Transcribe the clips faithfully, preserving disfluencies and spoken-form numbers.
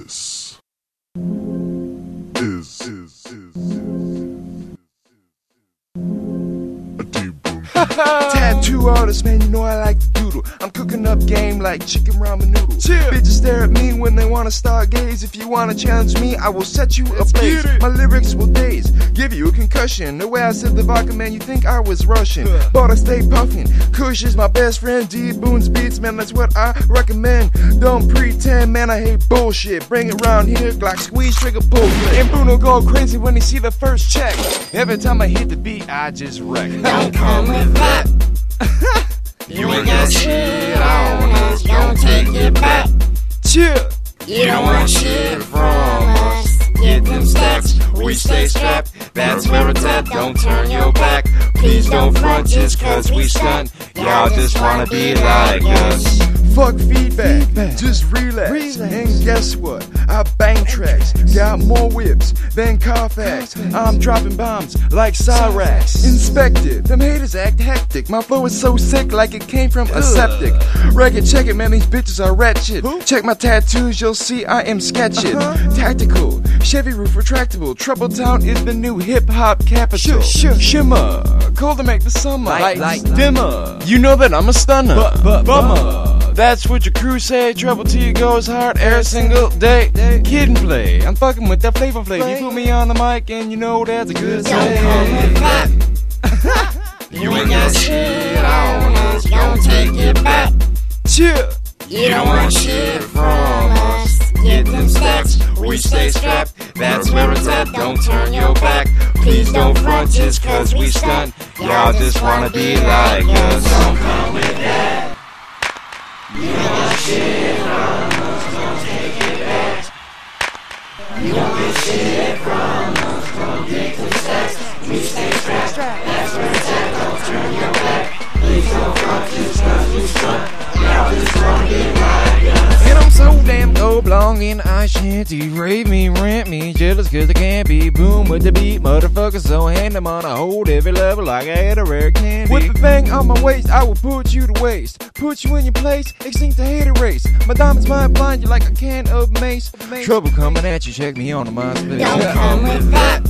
This is, is, is, a deep boom. Tattoo artist, man, you know I like to doodle. I'm cooking up game like chicken ramen noodles. Chill. Bitches stare at me when they wanna stargaze. If you wanna challenge me, I will set you ablaze. My lyrics will daze, give you a concussion. The way I said the vodka, man, you think I was Russian. But I stay puffin'. Kush is my best friend. D Boon's beats, man, that's what I recommend. Don't pretend, man, I hate bullshit. Bring it round here, Glock squeeze, trigger pull. And Boon will go crazy when he see the first check. Every time I hit the beat, I just wreck. Don't come with that. You ain't got shit on us, gon' take it back. Chill. You don't want shit from us. Get them stacks, we stay strapped. That's where it's at, don't turn your back. Please don't front just cause we stunt. Y'all just wanna be like us. Fuck feedback, feedback. Just relax. relax. And guess what? I bang tracks. Got more whips than Carfax. I'm dropping bombs like Cyrax. Inspected, them haters act hectic. My flow is so sick like it came from a septic. Record, check it, man, these bitches are ratchet. Who? Check my tattoos, you'll see I am sketched. Uh-huh. Tactical, Chevy roof retractable. Trouble Town is the new hip hop capital. Sh- sh- shimmer, cold to make the summer. Light, light, dimmer. You know that I'm a stunner. But, but, bummer. That's what your crew say. Trouble T goes hard every single day. Kid and play, I'm fucking with that flavor flavor. You put me on the mic and you know that's a good Don't come with that. You ain't got shit on us, gon' take it back. Chill. You don't want shit from us. Get them stacks, we stay strapped. That's where it's at, don't turn your back. Please don't front just cause we stunt. Y'all just wanna be like us. Don't come with that. You don't want shit from us, gon' take it back. You don't get shit from us, gon' get them stacks. We stay strapped, that's where it's at, don't turn your back. Please don't front just cause we stunt. Y'all just wanna be like us. And I'm so damn dope, long in I shanty. Rape me, rent me, jealous cause I can't be. Boom with the beat, motherfucker, so hand them on a hold every level like I had a rare candy. With the thing on my waist, I will put you to waste. Put you in your place, extinct the hater race. My diamonds might blind you like a can of mace. Trouble coming at you, check me on the MySpace. Don't come with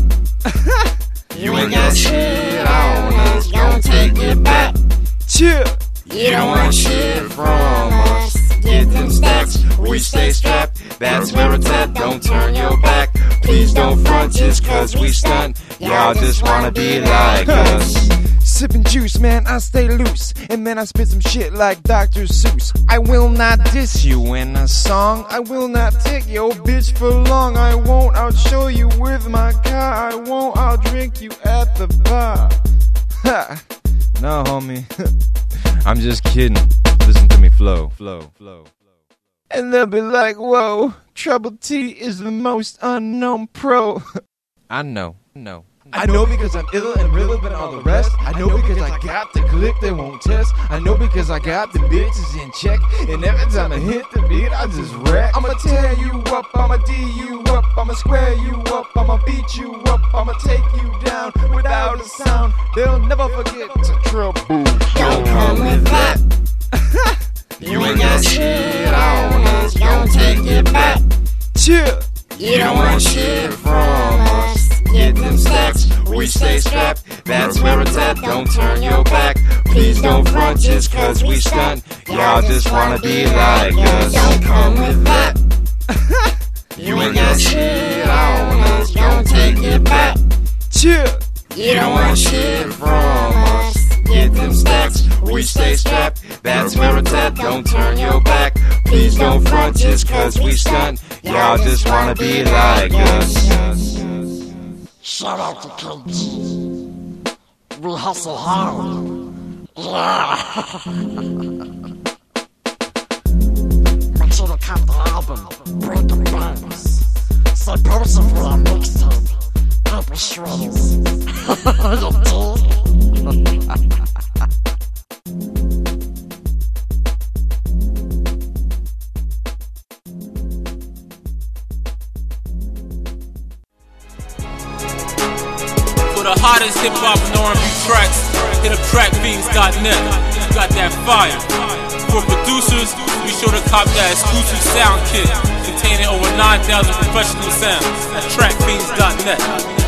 that. You ain't got shit on us, gon' take it back. Chill. You don't want shit from us. Get them stacks, we stay strapped. That's where it's at, don't turn your back. Please don't front just cause we stunt. Y'all just wanna be like us. Sippin' juice, man, I stay loose. And then I spit some shit like Doctor Seuss. I will not diss you in a song. I will not take your bitch for long. I won't outshow you with my car. I won't outdrink you at the bar. Ha! No, homie. I'm just kidding. Listen to me flow, flow, flow, flow. And they'll be like, whoa, Trouble T is the most unknown pro. I know, no. I know because I'm ill and realer than all the rest. I know because I got the click they won't test. I know because I got the bitches in check. And every time I hit the beat, I just wreck. I'ma tear you up, I'ma D you up, I'ma square you up, I'ma beat you up, I'ma take you down without a sound. They'll never forget to trouble. Don't come with that. You ain't got shit on us, gon' take it back. Chill. You don't want shit from us. Get them stacks, we stay strapped. That's where it's at, don't turn your back. Please don't front just cause we stunt. Y'all just wanna be like us. Don't come with that. You ain't got shit on us, gon' take it back. Chill. You don't want shit from us. Get them stacks, we stay strapped. That's where it's at, don't turn your back. Please don't front just cause we stunt. Y'all just wanna be like us. Shout out to K G. We hustle hard. Yeah. Make sure to cop the album, Breaking Bones. So Percival on mixtape, Paper Shredders. You dig? For the hottest hip-hop and R and B tracks, hit up track fiends dot net. You got that fire. For producers, be sure to cop that exclusive sound kit containing over nine thousand professional sound at track fiends dot net.